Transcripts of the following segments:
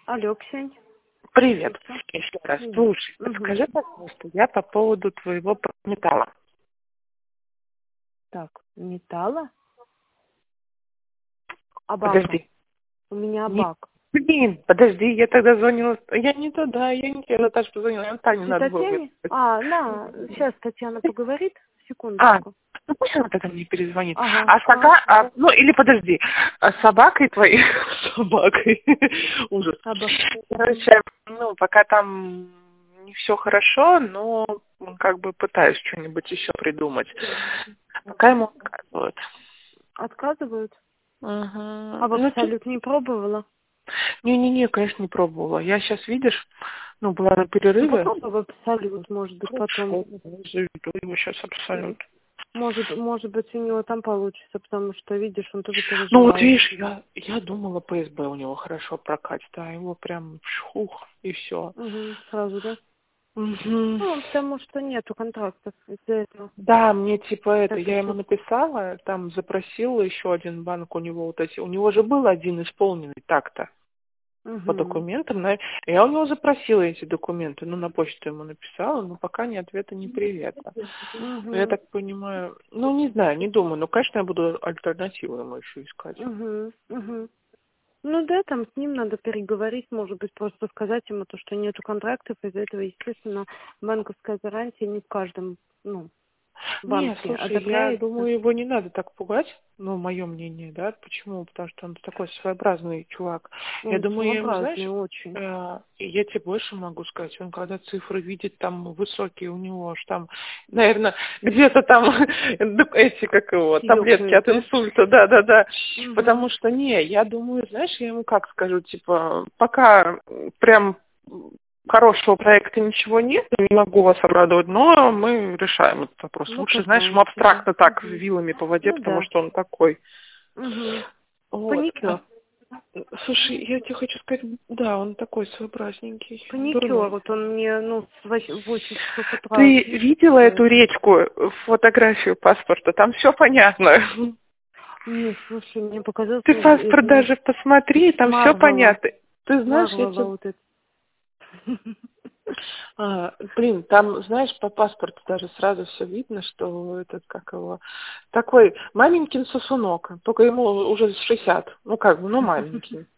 Алло, Ксень. Привет. Еще раз. Привет. Слушай, подскажи, пожалуйста, я по поводу твоего металла. Так, металла? Абака. Подожди. У меня Не- абак. Блин, подожди, я тогда звонила. Я не туда, я не тебе, Наташа позвонила, я Тане Ты надо было. Татьяне? Сейчас Татьяна поговорит. А, Секундочку. ну пусть она тогда мне перезвонит. Ага, Ну или подожди, а с собакой твоей, с собакой, ужас. Абак. Короче, ну пока там не все хорошо, но как бы пытаюсь что-нибудь еще придумать. Пока ему отказывают. Отказывают? Угу. А в Абсолют не пробовала? Не-не-не, конечно, не пробовала. Я сейчас, видишь, была на Ну перерыве. попробуй в Абсолют, может быть, потом. Заведу его сейчас абсолютно. Может быть, у него там получится, потому что, видишь, он тоже Ну вот переживает. видишь, я думала, ПСБ у него хорошо прокатит, а его прям шух и все. Сразу, да? Угу. Ну, потому что нету контрактов из-за этого. Да, мне типа Так я ему написала, там запросила еще один банк у него у него же был один исполненный так-то по документам, я у него запросила эти документы, на почту ему написала, но пока ни ответа, ни привета. Я так понимаю, не знаю, не думаю, но, конечно, я буду альтернативу ему еще искать. Ну да, там с ним надо переговорить, может быть, просто сказать ему то, что нету контрактов, из-за этого, естественно, банковская гарантия не в каждом, Не, банке слушай, я одобряется. думаю, его не надо так пугать, мое мнение, да, почему? Потому что он такой своеобразный чувак. Я Он думаю, я ему, знаешь, своеобразный очень. я тебе больше могу сказать, он когда цифры видит там высокие у него, аж там, наверное, где-то там эти, таблетки от инсульта, да. Потому что, я думаю, знаешь, я ему как скажу, пока прям хорошего проекта ничего нет, не могу вас обрадовать, но мы решаем этот вопрос. Лучше, знаешь, ему абстрактно так вилами по воде, потому что он такой. Паникер. Слушай, я тебе хочу сказать, да, он такой своеобразненький. Паникер, вот он мне, с 8 часов утра. Ты видела эту речку, фотографию паспорта? Там все понятно. Нет, слушай, мне показалось... Ты паспорт даже посмотри, там все понятно. Ты знаешь, я тебе... вот это. Там, знаешь, по паспорту даже сразу все видно, что такой маменькин сосунок, только ему уже 60, маленький.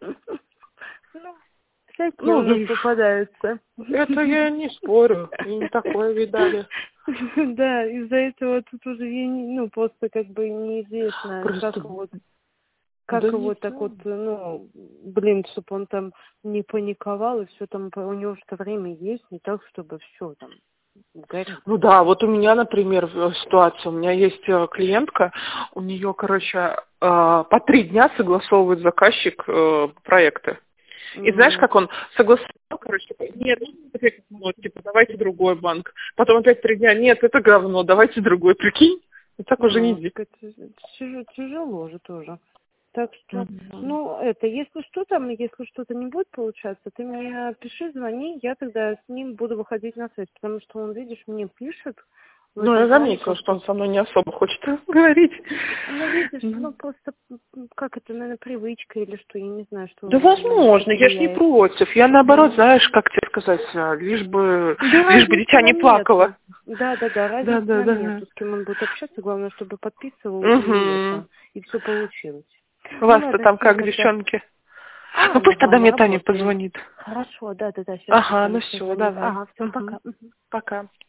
Всякие у нас попадаются. Это я не спорю, и не такое видали. Да, из-за этого тут уже просто неизвестно, как его так чтобы он там не паниковал, и все там, у него что время есть, не так, чтобы все там горит. Ну да, вот у меня, например, ситуация, у меня есть клиентка, у нее, по 3 дня согласовывает заказчик проекты. И знаешь, как он согласовал, нет, давайте другой банк. Потом опять 3 дня, нет, это говно, давайте другой, прикинь. И так уже не иди. Тяжело же тоже. Так что, если что-то не будет получаться, ты мне пиши, звони, я тогда с ним буду выходить на связь, потому что он, видишь, мне пишет. Я заметила, что он со мной не особо хочет говорить. Видишь, просто, наверное, привычка или что, я не знаю, что. Да, возможно, я ж не против. Я наоборот, знаешь, как тебе сказать, лишь бы дитя не плакало. Да, разницы нету, с кем он будет общаться, главное, чтобы подписывал и все получилось. У вас-то там как, девчонки? Пусть тогда мне Таня позвонит. Хорошо, да. Ага, все, давай. Ага, все, пока. Пока.